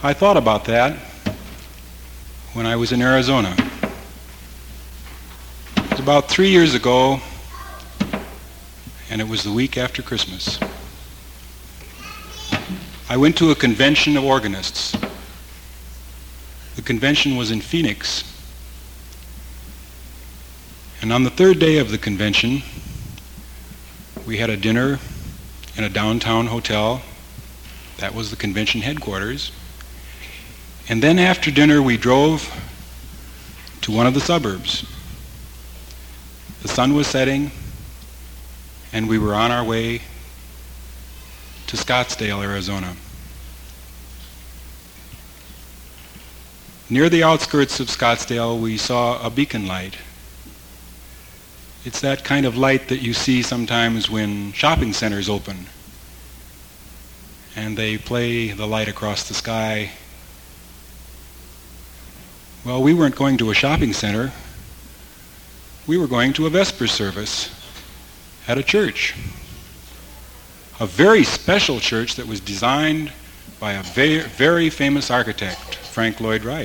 I thought about that when I was in Arizona. It was about 3 years ago, and it was the week after Christmas. I went to a convention of organists. The convention was in Phoenix. And on the third day of the convention, we had a dinner in a downtown hotel. That was the convention headquarters. And then after dinner, we drove to one of the suburbs. The sun was setting, and we were on our way to Scottsdale, Arizona. Near the outskirts of Scottsdale, we saw a beacon light. It's that kind of light that you see sometimes when shopping centers open, and they play the light across the sky. Well, we weren't going to a shopping center. We were going to a Vesper service at a church. A very special church that was designed by a very famous architect, Frank Lloyd Wright.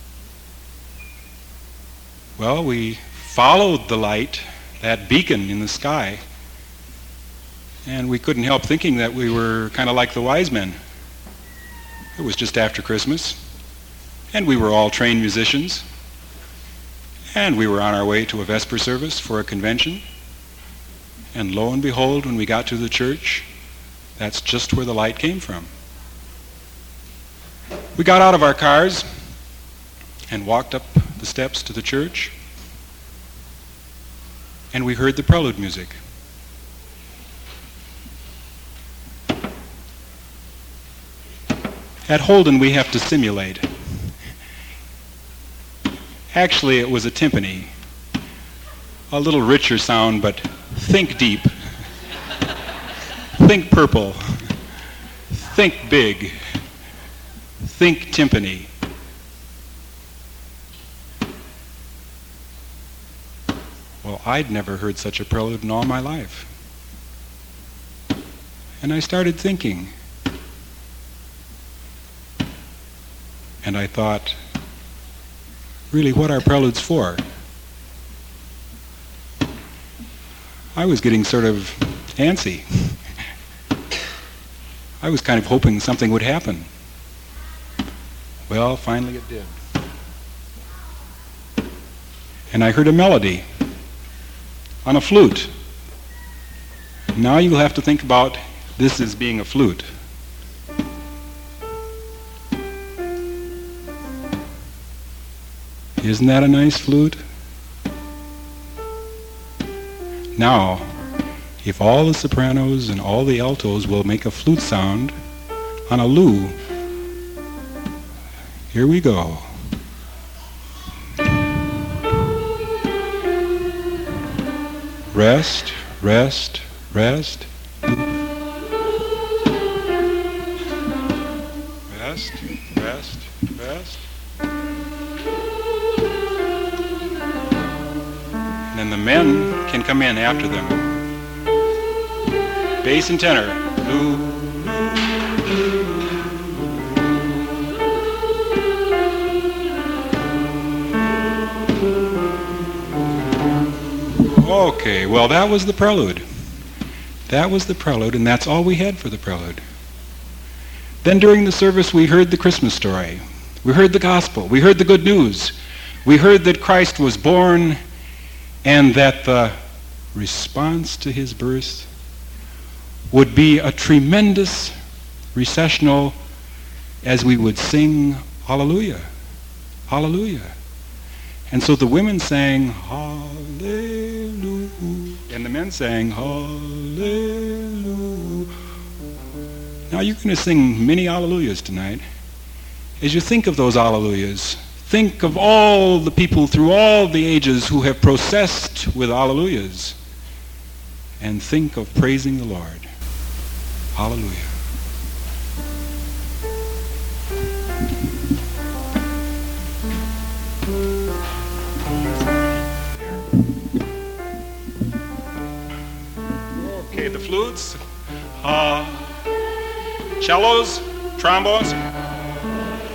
Well, we followed the light, that beacon in the sky, and we couldn't help thinking that we were kind of like the wise men. It was just after Christmas, and we were all trained musicians, and we were on our way to a Vesper service for a convention, and lo and behold, when we got to the church, that's just where the light came from. We got out of our cars and walked up the steps to the church, and we heard the prelude music. At Holden, we have to simulate. Actually, it was a timpani. A little richer sound, but think deep. Think purple. Think big. Think timpani. Well, I'd never heard such a prelude in all my life. And I started thinking. And I thought, really, what are preludes for? I was getting sort of antsy. I was kind of hoping something would happen. Well, finally it did. And I heard a melody on a flute. Now you'll have to think about this as being a flute. Isn't that a nice flute? Now, if all the sopranos and all the altos will make a flute sound on a loo, here we go. Rest, rest, rest. Rest, rest, rest. And then the men can come in after them. Bass and tenor. Loo. Okay, well, that was the prelude. That was the prelude, and that's all we had for the prelude. Then during the service, we heard the Christmas story. We heard the gospel. We heard the good news. We heard that Christ was born and that the response to his birth would be a tremendous recessional as we would sing Hallelujah, Hallelujah. And so the women sang Hallelujah, and the men sang Hallelujah. Now you're going to sing many Hallelujahs tonight. As you think of those Hallelujahs, think of all the people through all the ages who have processed with Hallelujahs, and think of praising the Lord. Hallelujah. Okay, the flutes, cellos, trombones.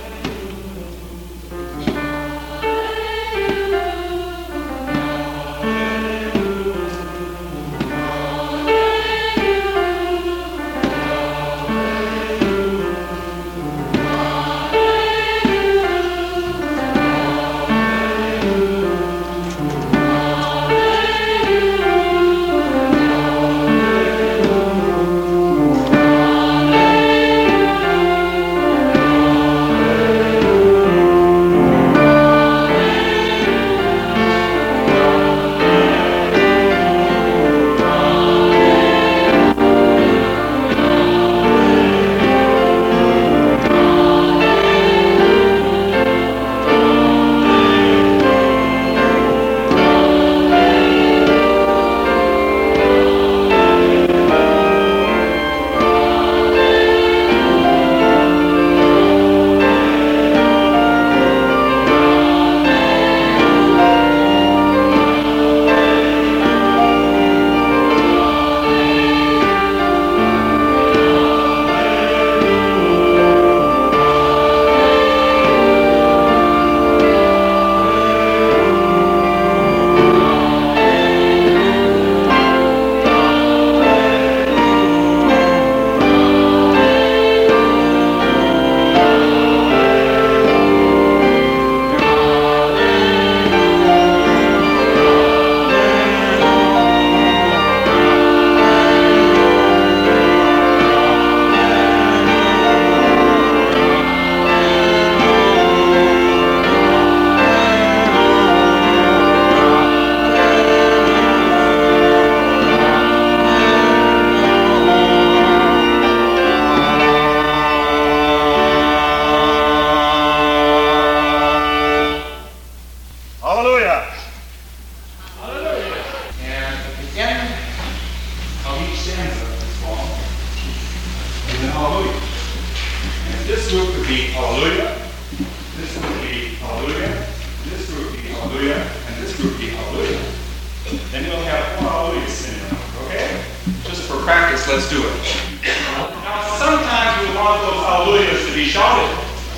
would be hallelujah, this would be hallelujah, this group would be hallelujah, and this group would be hallelujah. Then you'll have 4 hallelujahs singing around, okay? Just for practice, let's do it. Now, sometimes we want those hallelujahs to be shouted.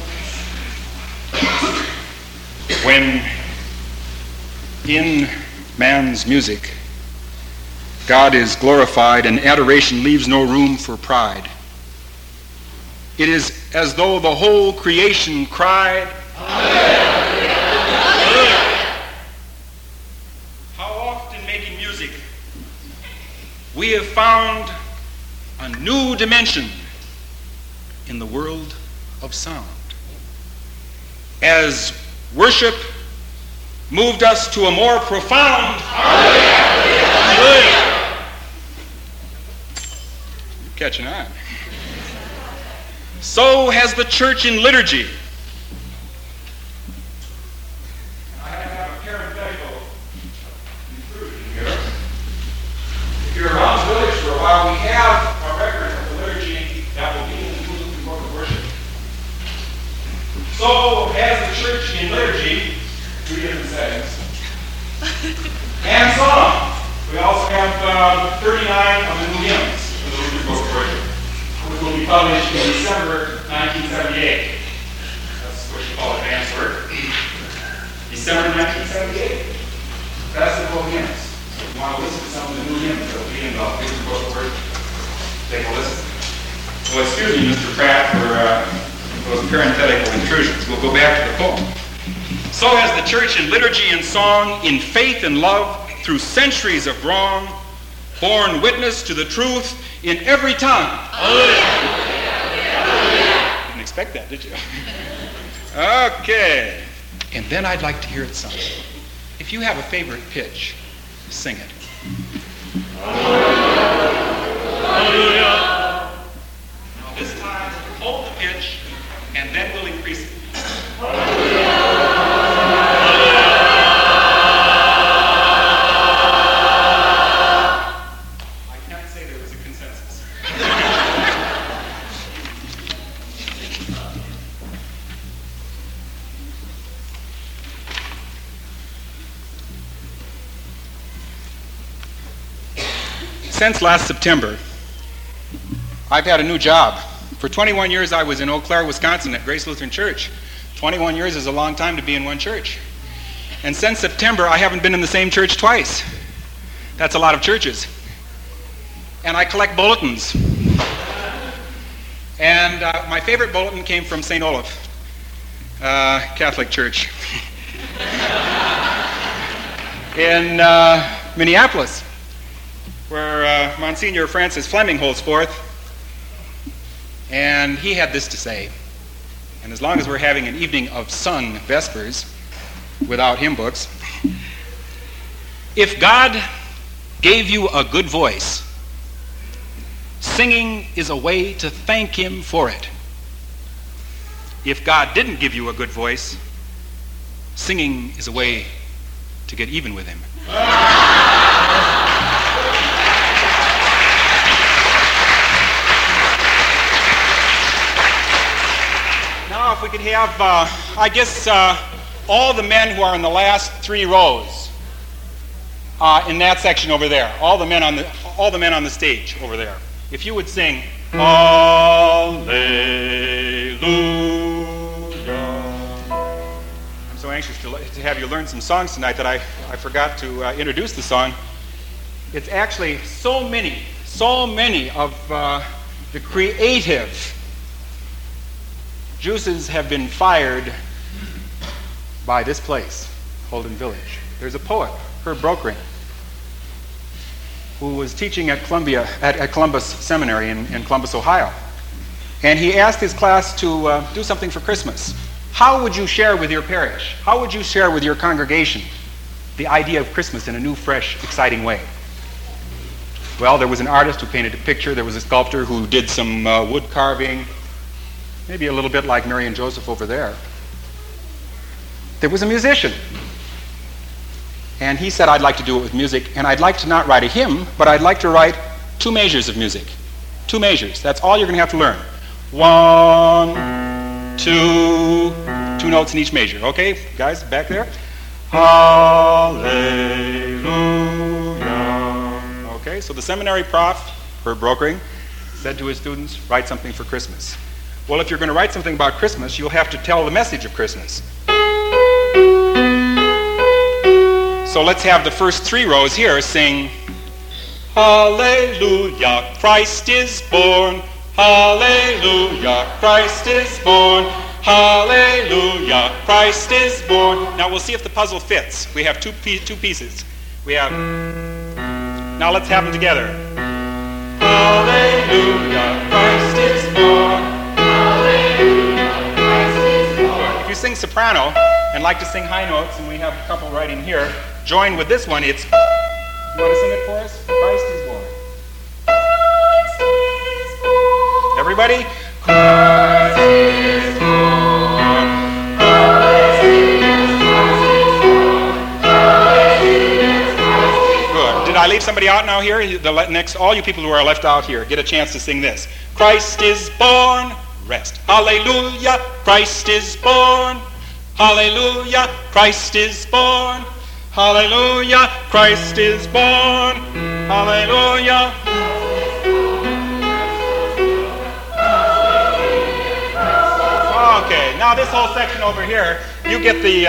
When in man's music, God is glorified and adoration leaves no room for pride. It is as though the whole creation cried, Hallelujah! Hallelujah! How often making music, we have found a new dimension in the world of sound. As worship moved us to a more profound Hallelujah! Hallelujah! You're catching on. So has the church in liturgy. I have a parenthetical included here. If you're around the village for a while, we have a record of the liturgy that will be in the Bulletin Book of Worship. So has the church in liturgy, 3 different settings, and song. We also have 39 of the new hymns for the Bulletin Book of Worship, which will be published in December 1978. That's what you call advanced work. December 1978. That's the full hymns. So if you want to listen to some of the new hymns that will be in the Bulletin Book of Worship, take a listen. Well, excuse me, Mr. Pratt, for those parenthetical intrusions. We'll go back to the poem. So has the church in liturgy and song, in faith and love, through centuries of wrong, borne witness to the truth in every tongue. Hallelujah! Didn't expect that, did you? Okay. And then I'd like to hear it sung. If you have a favorite pitch, sing it. Hallelujah! Now this time, hold the pitch, and then we'll increase it. Since last September, I've had a new job. For 21 years, I was in Eau Claire, Wisconsin at Grace Lutheran Church. 21 years is a long time to be in one church. And since September, I haven't been in the same church twice. That's a lot of churches. And I collect bulletins. And my favorite bulletin came from St. Olaf, Catholic Church, in Minneapolis, where Monsignor Francis Fleming holds forth. And he had this to say, and as long as we're having an evening of sun vespers without hymn books, if God gave you a good voice, singing is a way to thank him for it. If God didn't give you a good voice, singing is a way to get even with him. Now, if we could have, I guess, all the men who are in the last 3 rows in that section over there, all the men on the stage over there, if you would sing, Hallelujah. I'm so anxious to have you learn some songs tonight that I forgot to introduce the song. It's actually so many of the creative juices have been fired by this place, Holden Village. There's a poet, Herb Brokering, who was teaching at Columbus Seminary in Columbus, Ohio. And he asked his class to do something for Christmas. How would you share with your parish? How would you share with your congregation the idea of Christmas in a new, fresh, exciting way? Well, there was an artist who painted a picture. There was a sculptor who did some wood carving, maybe a little bit like Mary and Joseph over there. There was a musician. And he said, I'd like to do it with music, and I'd like to not write a hymn, but I'd like to write 2 measures of music. 2 measures. That's all you're going to have to learn. 1, two notes in each measure. Okay, guys, back there. Hallelujah. Okay, so the seminary prof, Herb Brokering, said to his students, write something for Christmas. Well, if you're going to write something about Christmas, you'll have to tell the message of Christmas. So let's have the first 3 rows here sing, Hallelujah, Christ is born. Hallelujah, Christ is born. Hallelujah, Christ is born. Now we'll see if the puzzle fits. We have two pieces. We have, now let's have them together. Hallelujah, Christ is born. Hallelujah, Christ is born. If you sing soprano and like to sing high notes, and we have a couple right in here, join with this one. It's, you want to sing it for us? Christ is born. Christ is born. Everybody? Christ is born. Christ is born. Good. Did I leave somebody out now here? All you people who are left out here, get a chance to sing this. Christ is born. Rest. Hallelujah. Christ is born. Hallelujah. Christ is born. Hallelujah, Christ is born. Hallelujah. Okay, now this whole section over here, you get the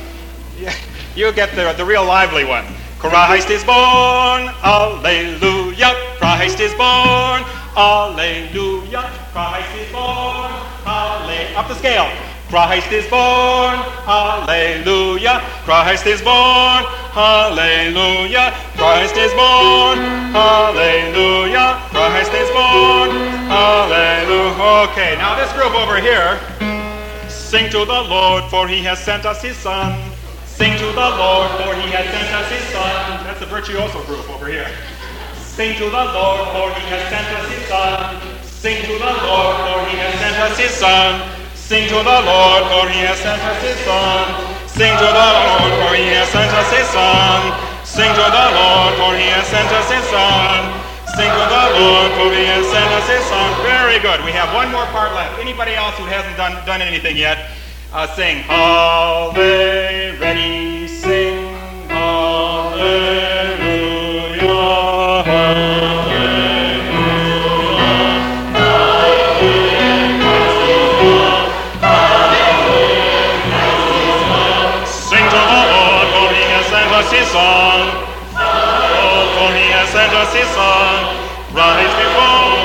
real lively one. Christ is born. Hallelujah. Christ is born. Hallelujah. Christ is born. Hallelujah. Up the scale. Christ is born, hallelujah, Christ is born, hallelujah, Christ is born, hallelujah, Christ is born, hallelujah. Okay, now this group over here, sing to the Lord, for he has sent us his Son. Sing to the Lord, for he has sent us his Son. That's the virtuoso group over here. Sing to the Lord, for he has sent us his Son. Sing to the Lord, for he has sent us his Son. Sing to the Lord, for he has sent us his Son. Sing to the Lord, for he has sent us his Son. Sing to the Lord, for he has sent us his Son. Sing to the Lord, for he has sent us his Son. Very good. We have one more part left. Anybody else who hasn't done anything yet, sing. Hallelujah. Ready, sing. Hallelujah. Hallelujah. His Son, oh, for he has sent us his Son, rise before.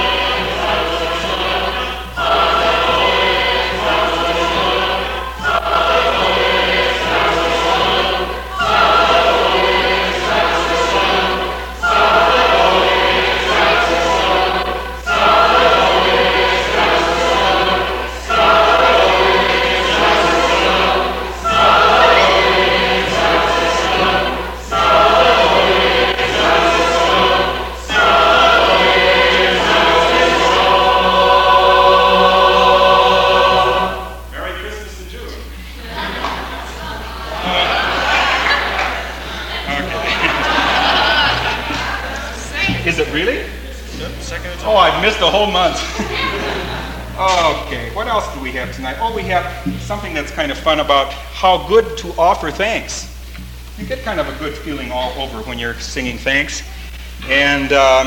Is it really? Oh, I've missed a whole month. Okay, what else do we have tonight? Oh, we have something that's kind of fun about how good to offer thanks. You get kind of a good feeling all over when you're singing thanks. And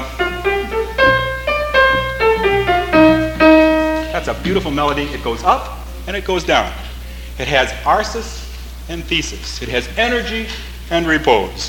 that's a beautiful melody. It goes up and it goes down. It has arsis and thesis. It has energy and repose.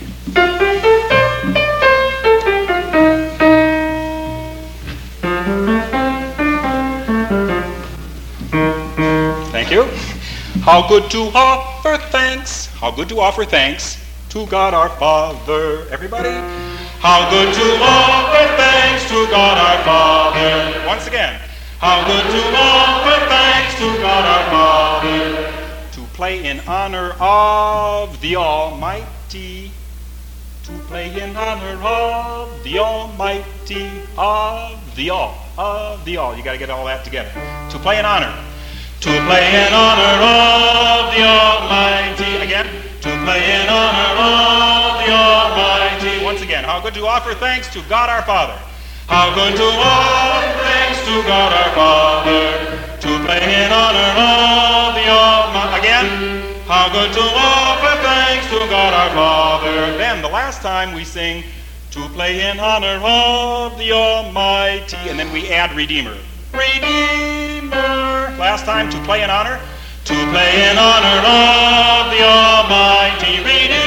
Thank you. How good to offer thanks. How good to offer thanks to God our Father. Everybody? How good to offer thanks to God our Father. Once again. How good to offer thanks to God our Father. To play in honor of the Almighty. To play in honor of the Almighty. Of the All. You got to get all that together. To play in honor. To play in honor of the Almighty. Again. To play in honor of the Almighty. Once again. How good to offer thanks to God our Father. How good to offer thanks to God our Father. to play in honor of the Almighty. Again, how good to offer thanks to God our Father. Then the last time we sing, to play in honor of the Almighty, and then we add Redeemer. Redeemer. Last time, to play in honor. To play in honor of the Almighty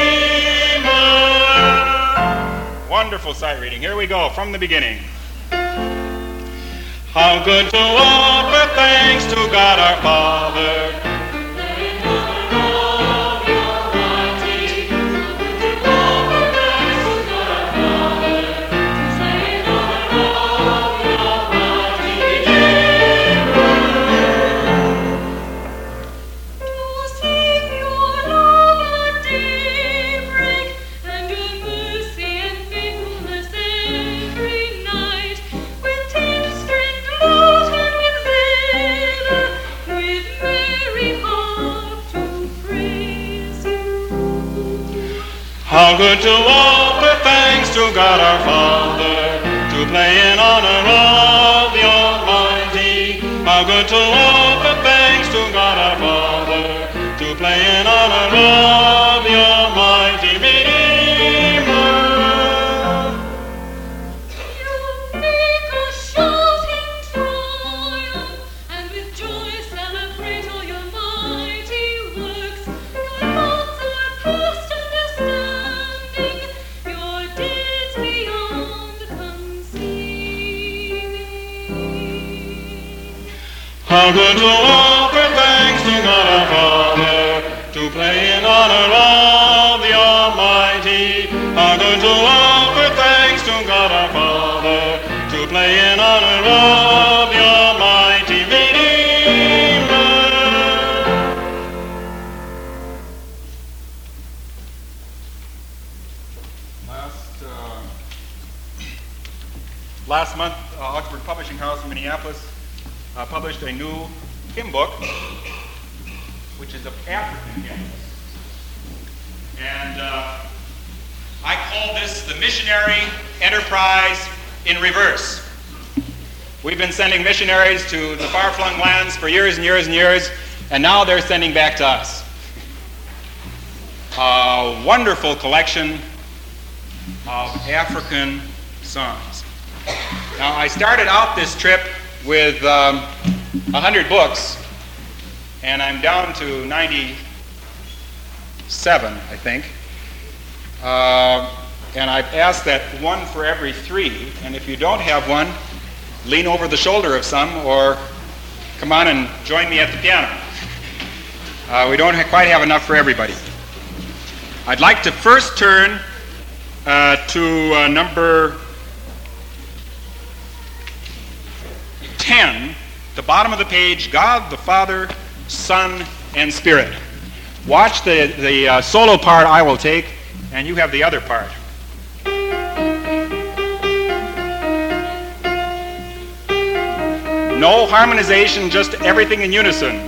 Redeemer. Wonderful sight reading. Here we go from the beginning. How good to offer thanks to God our Father. How good to offer thanks to God our Father, to play in honor of the Almighty. How good to offer thanks to God our Father, to play in honor of the Almighty Redeemer. You make us shout in triumph, and with joy celebrate all your mighty works. Your thoughts are past understanding, your deeds beyond conceiving. How good to offer thanks to God our Father, to play in honor of the Almighty. How good to offer thanks to God our Father, to play in honor of the Almighty Redeemer. Last month, Augsburg Publishing House in Minneapolis published a new hymn book, which is of African hymns. And I call this the Missionary Enterprise in Reverse. We've been sending missionaries to the far-flung lands for years and years and years, and now they're sending back to us. A wonderful collection of African songs. Now, I started out this trip with 100 books, and I'm down to 97, I think. And I've asked that one for every 3, and if you don't have one, lean over the shoulder of some, or come on and join me at the piano. We don't quite have enough for everybody. I'd like to first turn to number 10, the bottom of the page, God the Father, Son, and Spirit. Watch the solo part I will take, and you have the other part. No harmonization, just everything in unison.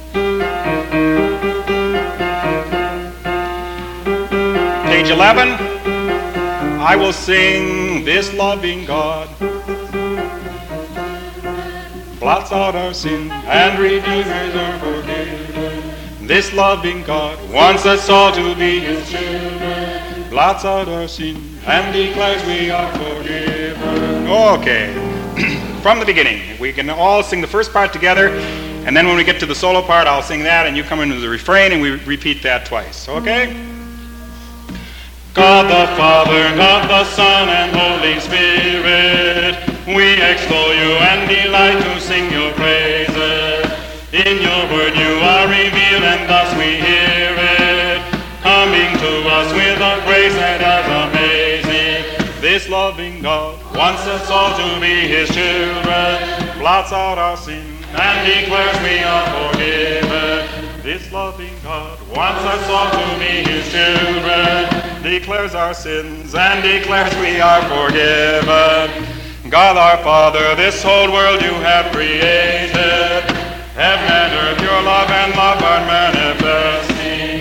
Page 11, I will sing this loving God blots out our sin and redeems our forgiven. This loving God wants us all to be His children, blots out our sin and declares we are forgiven. Okay, from the beginning, we can all sing the first part together, and then when we get to the solo part, I'll sing that, and you come into the refrain, and we repeat that twice. Okay? God the Father, God the Son, and Holy Spirit, we extol you and delight to sing your praises. In your word you are revealed, and thus we hear it, coming to us with a grace that is amazing. This loving God wants us all to be His children, blots out our sin and declares we are forgiven. This loving God wants us all to be His children, declares our sins and declares we are forgiven. God our Father, this whole world you have created. Heaven and earth, your love and love are manifesting.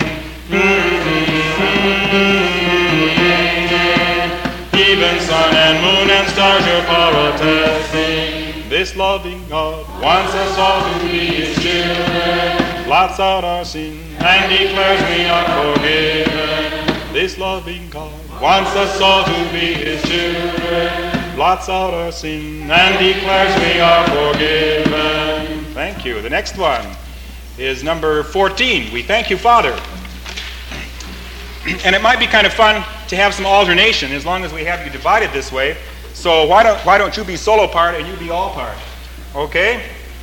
Even sun and moon and stars your power attesting. This loving God wants us all to be His children, blots out our sin and declares we are forgiven. This loving God wants us all to be His children, blots out our sin and declares we are forgiven. Thank you. The next one is number 14. We thank you, Father. And it might be kind of fun to have some alternation as long as we have you divided this way. So why don't you be solo part and you be all part? Okay?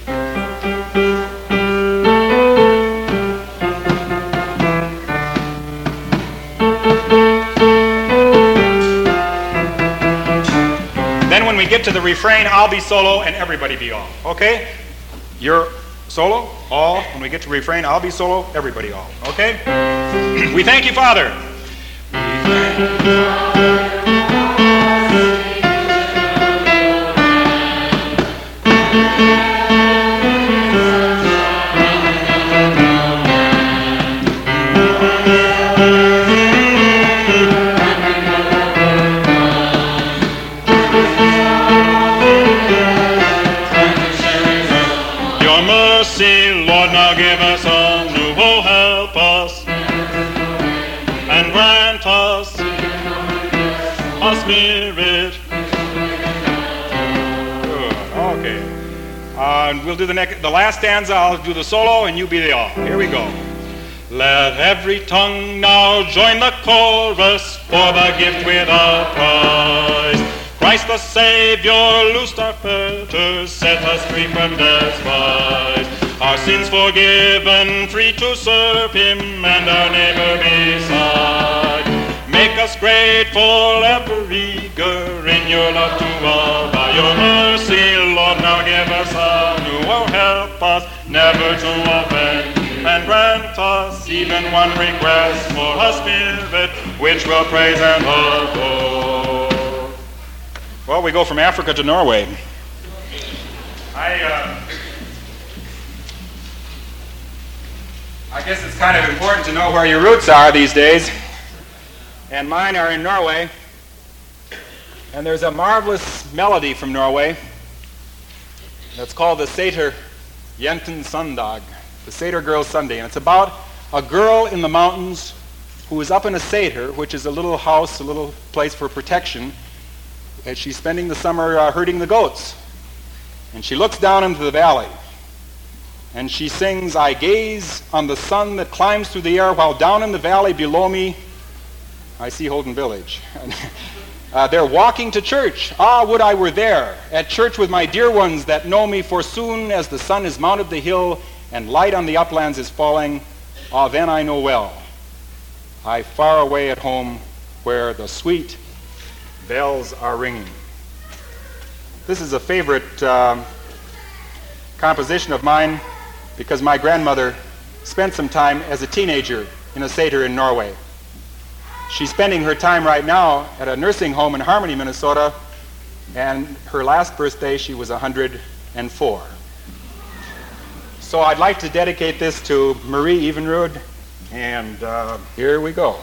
Then when we get to the refrain, I'll be solo and everybody be all. Okay? You're solo, all. When we get to refrain, I'll be solo, everybody all. Okay? We thank you, Father. We thank you, Father. Your mercy, Lord, now give us a new hope, help us and grant us a spirit. Good. Okay. And we'll do the last stanza. I'll do the solo, and you be the all. Here we go. Let every tongue now join the chorus for the gift without price. Christ the Savior loosed our fetters, set us free from death's vice. Our sins forgiven, free to serve Him and our neighbor beside. Make us grateful, ever eager in your love to all. By your mercy, Lord, now give us a new hope, help us never to offend. And grant us even one request for a spirit which will praise and adore. Well, we go from Africa to Norway. I guess it's kind of important to know where your roots are these days. And mine are in Norway. And there's a marvelous melody from Norway that's called the Sater Jenten Sundag, the Sater Girls Sunday. And it's about a girl in the mountains who is up in a sater, which is a little house, a little place for protection. And she's spending the summer herding the goats. And she looks down into the valley. And she sings, I gaze on the sun that climbs through the air, while down in the valley below me, I see Holden Village. They're walking to church. Ah, would I were there, at church with my dear ones that know me, for soon as the sun is mounted the hill and light on the uplands is falling, ah, then I know well. I far away at home where the sweet bells are ringing. This is a favorite composition of mine because my grandmother spent some time as a teenager in a sater in Norway. She's spending her time right now at a nursing home in Harmony, Minnesota, and her last birthday she was 104. So I'd like to dedicate this to Marie Evenrud, and here we go.